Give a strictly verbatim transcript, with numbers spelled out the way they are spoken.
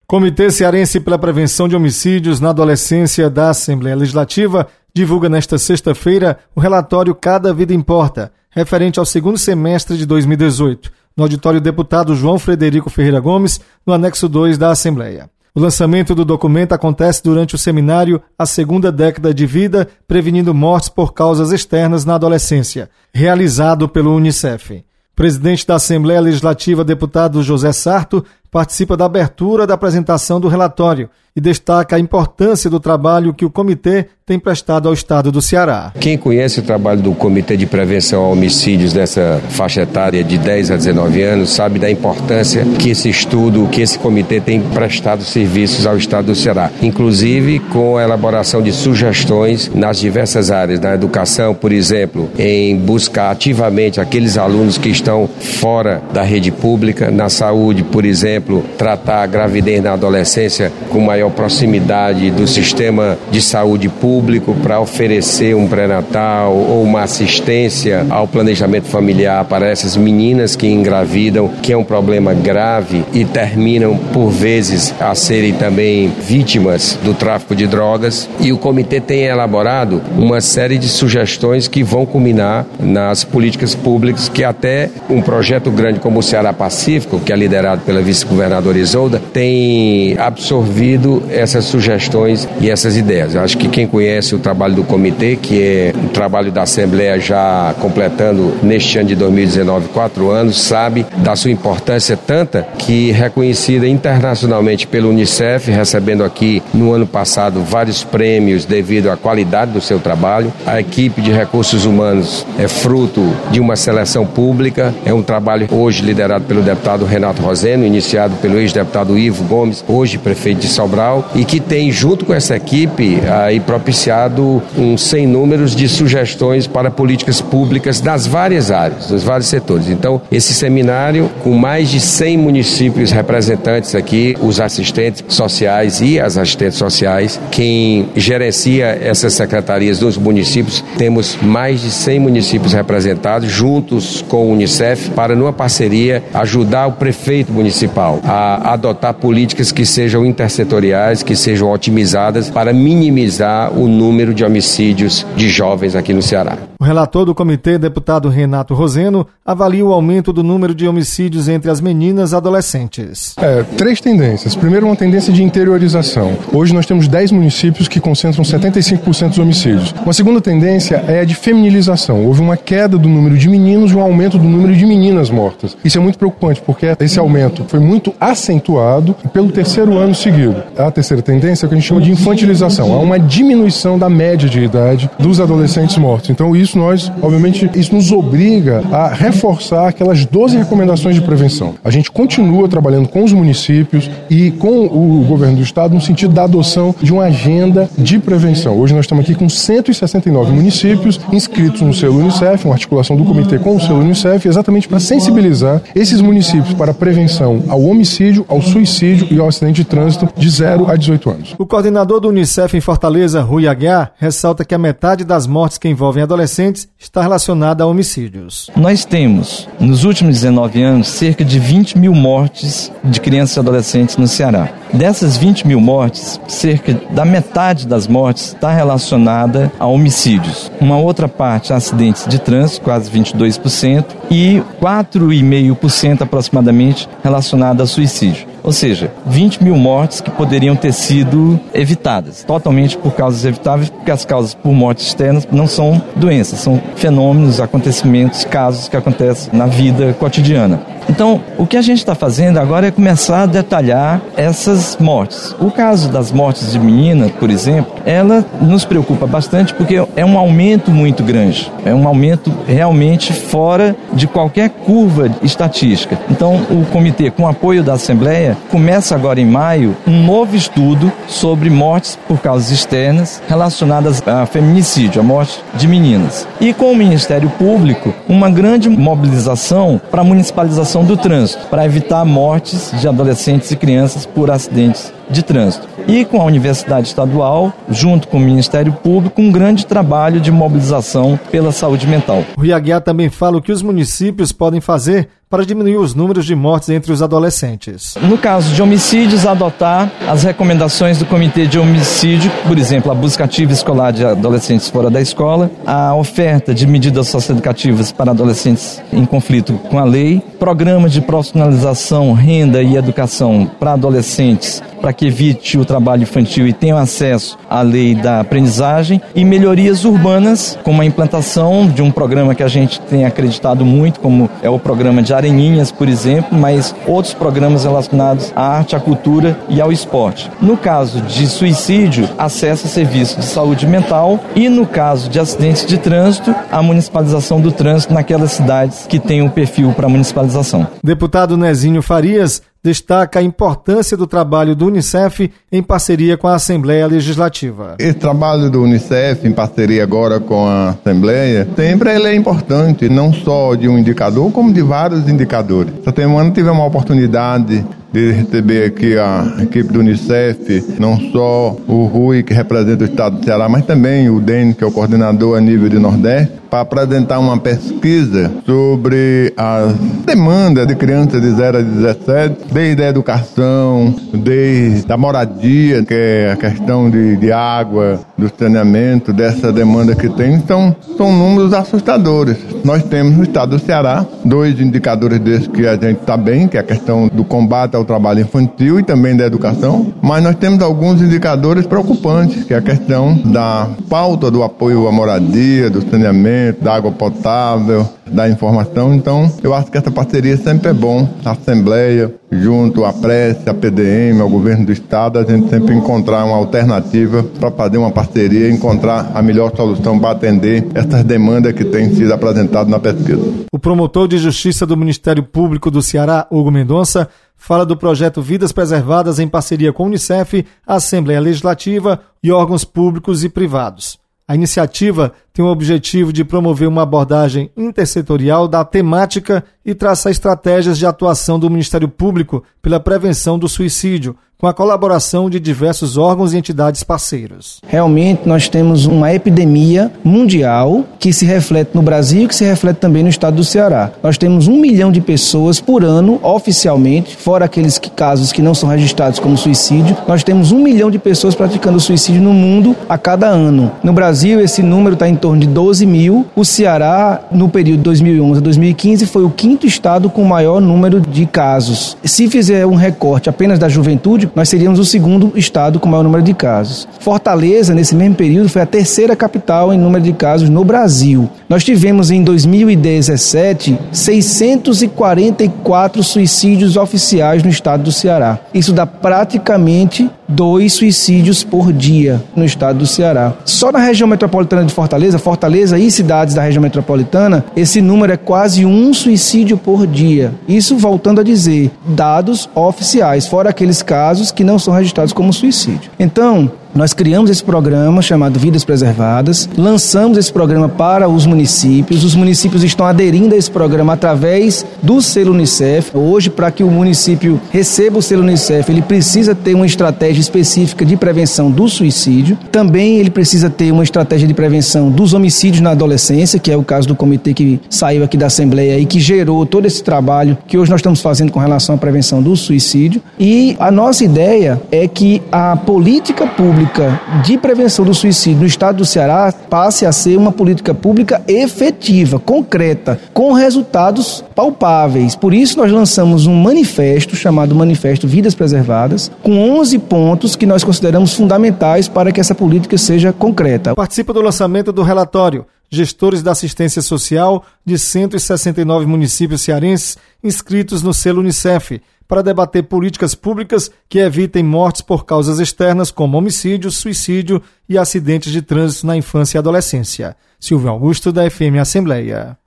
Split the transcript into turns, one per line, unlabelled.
Comitê Cearense pela Prevenção de Homicídios na Adolescência da Assembleia Legislativa divulga nesta sexta-feira o relatório Cada Vida Importa, referente ao segundo semestre de dois mil e dezoito, no auditório deputado João Frederico Ferreira Gomes, no anexo dois da Assembleia. O lançamento do documento acontece durante o seminário A Segunda Década de Vida, Prevenindo Mortes por Causas Externas na Adolescência, realizado pelo Unicef. O presidente da Assembleia Legislativa, deputado José Sarto, participa da abertura da apresentação do relatório e destaca a importância do trabalho que o comitê tem prestado ao Estado do Ceará.
Quem conhece o trabalho do Comitê de Prevenção a Homicídios nessa faixa etária de dez a dezenove anos sabe da importância que esse estudo, que esse comitê tem prestado serviços ao Estado do Ceará, inclusive com a elaboração de sugestões nas diversas áreas, na educação, por exemplo, em buscar ativamente aqueles alunos que estão fora da rede pública, na saúde, por exemplo, tratar a gravidez na adolescência com maior proximidade do sistema de saúde público para oferecer um pré-natal ou uma assistência ao planejamento familiar para essas meninas que engravidam, que é um problema grave e terminam por vezes a serem também vítimas do tráfico de drogas. E o comitê tem elaborado uma série de sugestões que vão culminar nas políticas públicas que até um projeto grande como o Ceará Pacífico, que é liderado pela vice-governadora Isolda, tem absorvido essas sugestões e essas ideias. Eu acho que quem conhece o trabalho do comitê, que é o trabalho da Assembleia já completando neste ano de dois mil e dezenove, quatro anos, sabe da sua importância tanta que reconhecida internacionalmente pelo Unicef, recebendo aqui no ano passado vários prêmios devido à qualidade do seu trabalho. A equipe de recursos humanos é fruto de uma seleção pública, é um trabalho hoje liderado pelo deputado Renato Roseno, iniciado pelo ex-deputado Ivo Gomes, hoje prefeito de Sobral, e que tem junto com essa equipe aí propiciado um sem números de sugestões para políticas públicas das várias áreas, dos vários setores. Então, esse seminário, com mais de cem municípios representantes aqui, os assistentes sociais e as assistentes sociais, quem gerencia essas secretarias dos municípios, temos mais de cem municípios representados, juntos com o Unicef, para, numa parceria, ajudar o prefeito municipal a adotar políticas que sejam intersetoriais, que sejam otimizadas para minimizar o número de homicídios de jovens aqui no Ceará.
O relator do comitê, deputado Renato Roseno, avalia o aumento do número de homicídios entre as meninas adolescentes.
É, três tendências. Primeiro, uma tendência de interiorização. Hoje nós temos dez municípios que concentram setenta e cinco por cento dos homicídios. Uma segunda tendência é a de feminilização. Houve uma queda do número de meninos e um aumento do número de meninas mortas. Isso é muito preocupante, porque esse aumento foi muito acentuado pelo terceiro ano seguido. A terceira tendência é o que a gente chama de infantilização. Há uma diminuição da média de idade dos adolescentes mortos. Então isso nós, obviamente, isso nos obriga a reforçar aquelas doze recomendações de prevenção. A gente continua trabalhando com os municípios e com o governo do estado no sentido da adoção de uma agenda de prevenção. Hoje nós estamos aqui com cento e sessenta e nove municípios inscritos no selo Unicef, uma articulação do comitê com o selo Unicef, exatamente para sensibilizar esses municípios para a prevenção ao homicídio, ao suicídio e ao acidente de trânsito de zero a dezoito anos.
O coordenador do Unicef em Fortaleza, Rui Aguiar, ressalta que a metade das mortes que envolvem adolescentes está relacionada a homicídios.
Nós temos, nos últimos dezenove anos, cerca de vinte mil mortes de crianças e adolescentes no Ceará. Dessas vinte mil mortes, cerca da metade das mortes está relacionada a homicídios. Uma outra parte a acidentes de trânsito, quase vinte e dois por cento, e quatro vírgula cinco por cento aproximadamente relacionada a suicídio. Ou seja, vinte mil mortes que poderiam ter sido evitadas, totalmente por causas evitáveis, porque as causas por mortes externas não são doenças, são fenômenos, acontecimentos, casos que acontecem na vida cotidiana. Então, o que a gente está fazendo agora é começar a detalhar essas mortes. O caso das mortes de meninas, por exemplo, ela nos preocupa bastante porque é um aumento muito grande. É um aumento realmente fora de qualquer curva estatística. Então, o comitê, com o apoio da Assembleia, começa agora em maio um novo estudo sobre mortes por causas externas relacionadas a feminicídio, a morte de meninas. E com o Ministério Público, uma grande mobilização para a municipalização do trânsito, para evitar mortes de adolescentes e crianças por acidentes de trânsito. E com a Universidade Estadual, junto com o Ministério Público, um grande trabalho de mobilização pela saúde mental.
O Rui Aguiar também fala o que os municípios podem fazer para diminuir os números de mortes entre os adolescentes.
No caso de homicídios, adotar as recomendações do Comitê de Homicídio, por exemplo, a busca ativa escolar de adolescentes fora da escola, a oferta de medidas socioeducativas para adolescentes em conflito com a lei, programa de profissionalização, renda e educação para adolescentes, para que evite o trabalho infantil e tenham acesso à lei da aprendizagem, e melhorias urbanas, como a implantação de um programa que a gente tem acreditado muito, como é o programa de Areninhas, por exemplo, mas outros programas relacionados à arte, à cultura e ao esporte. No caso de suicídio, acesso a serviços de saúde mental, e no caso de acidentes de trânsito, a municipalização do trânsito naquelas cidades que têm o perfil para municipalização.
Deputado Nezinho Farias destaca a importância do trabalho do Unicef em parceria com a Assembleia Legislativa.
Esse trabalho do Unicef, em parceria agora com a Assembleia, sempre ele é importante, não só de um indicador, como de vários indicadores. Essa semana tivemos a oportunidade de receber aqui a equipe do Unicef, não só o Rui, que representa o estado do Ceará, mas também o Dene, que é o coordenador a nível de Nordeste, para apresentar uma pesquisa sobre a demanda de crianças de zero a dezessete, desde a educação, desde a moradia, que é a questão de, de água, do saneamento, dessa demanda que tem. Então, são números assustadores. Nós temos no estado do Ceará dois indicadores desses que a gente está bem, que é a questão do combate ao trabalho infantil e também da educação, mas nós temos alguns indicadores preocupantes, que é a questão da falta do apoio à moradia, do saneamento, da água potável, da informação. Então, eu acho que essa parceria sempre é bom. A Assembleia, junto à Prece, à P D M, ao Governo do Estado, a gente sempre encontrar uma alternativa para fazer uma parceria e encontrar a melhor solução para atender essas demandas que têm sido apresentadas na pesquisa.
O promotor de Justiça do Ministério Público do Ceará, Hugo Mendonça, fala do projeto Vidas Preservadas em parceria com a Unicef, a Assembleia Legislativa e órgãos públicos e privados. A iniciativa tem o objetivo de promover uma abordagem intersetorial da temática e traçar estratégias de atuação do Ministério Público pela prevenção do suicídio, com a colaboração de diversos órgãos e entidades parceiros.
Realmente nós temos uma epidemia mundial que se reflete no Brasil e que se reflete também no estado do Ceará. Nós temos um milhão de pessoas por ano, oficialmente, fora aqueles que, casos que não são registrados como suicídio, nós temos um milhão de pessoas praticando suicídio no mundo a cada ano. No Brasil, esse número está em torno de doze mil. O Ceará, no período de dois mil e onze a dois mil e quinze, foi o quinto estado com o maior número de casos. Se fizer um recorte apenas da juventude, nós seríamos o segundo estado com o maior número de casos. Fortaleza, nesse mesmo período, foi a terceira capital em número de casos no Brasil. Nós tivemos em dois mil e dezessete seiscentos e quarenta e quatro suicídios oficiais no estado do Ceará. Isso dá praticamente dois suicídios por dia no estado do Ceará. Só na região metropolitana de Fortaleza, Fortaleza e cidades da região metropolitana, esse número é quase um suicídio por dia. Isso, voltando a dizer, dados oficiais, fora aqueles casos que não são registrados como suicídio. Então, nós criamos esse programa chamado Vidas Preservadas, lançamos esse programa para os municípios, os municípios estão aderindo a esse programa através do selo Unicef. Hoje, para que o município receba o selo Unicef, ele precisa ter uma estratégia específica de prevenção do suicídio, também ele precisa ter uma estratégia de prevenção dos homicídios na adolescência, que é o caso do comitê que saiu aqui da Assembleia e que gerou todo esse trabalho que hoje nós estamos fazendo com relação à prevenção do suicídio. E a nossa ideia é que a política pública de prevenção do suicídio no estado do Ceará passe a ser uma política pública efetiva, concreta, com resultados palpáveis. Por isso nós lançamos um manifesto chamado Manifesto Vidas Preservadas, com onze pontos que nós consideramos fundamentais para que essa política seja concreta.
Participa do lançamento do relatório gestores da assistência social de cento e sessenta e nove municípios cearenses inscritos no selo Unicef, para debater políticas públicas que evitem mortes por causas externas como homicídio, suicídio e acidentes de trânsito na infância e adolescência. Silvio Augusto, da F M Assembleia.